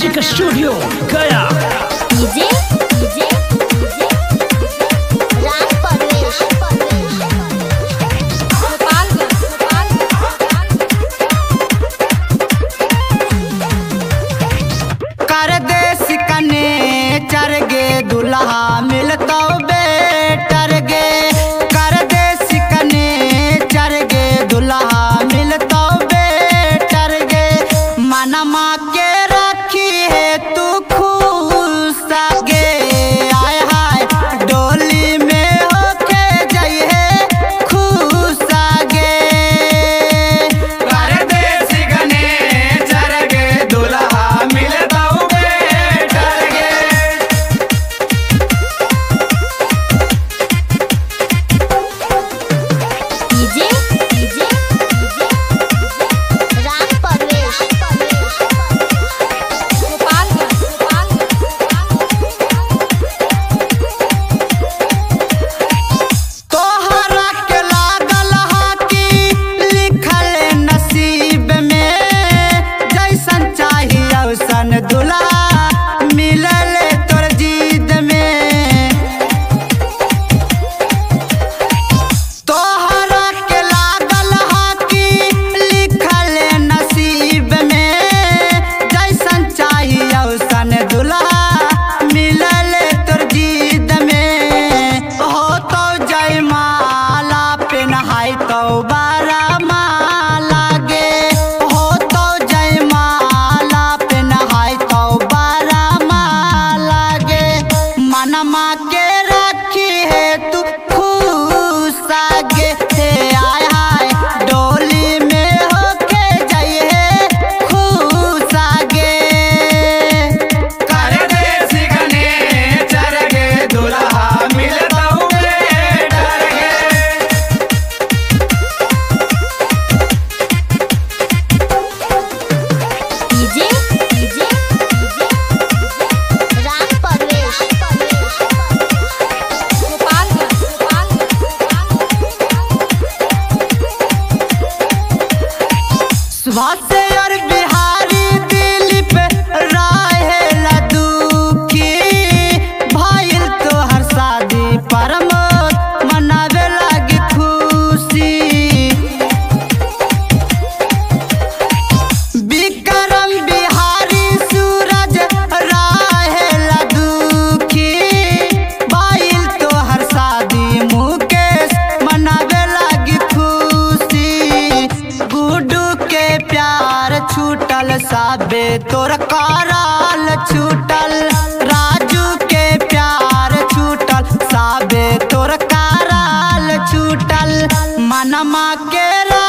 Music studio गया। DJ DJ Raj Parvesh कर दे सिकने चर गे दुल्हा मिलता बेटर गे। कर दे सिकने चर गे दुल्हा मिलता बेटर गे। मनमा के रखी है तू खुश गे। आय हाय डोली में होके जाइए खुश गे। कर दे सिकने चर गे दुल्हा मिलता बेटर गे। डीजे डीजे राज परवेश तोहरा के लागल हा कि लिखल नसीब में। जैसन चाहिए वैसन दुल्हा मिलल तोर जीद में। तोहरा के लागल हा कि लिखल नसीब में। जैसन चाहिए वैसन दुल्हा मिलल तोर जीद में। हो तो जयमाला पेन्हाई तो बारा माला गे। हो तो जयमाला पेन्हाई तो बारा माला गे। मनमा के रखी है तू खुश गे। हे आय हाय डोली में होके जाइए खुश गे। कर दे सिकने चर गे दुल्हा मिलता बेटर गे। डीजे डीजे राज परवेश सुभाष से और बिहारी दिलीप राहेल दुखी। भइल तोहर शादी प्रमोद मनावे लागी खुशी। विक्रम बिहारी सूरज राहेल दुखी। भइल तोहर शादी मुकेश मनावे लागी खुशी। गुड्डू के प्यार छूटल साबे तोर कराल छूटल। राजू के प्यार छूटल साबे तोर कराल छूटल। मनमा के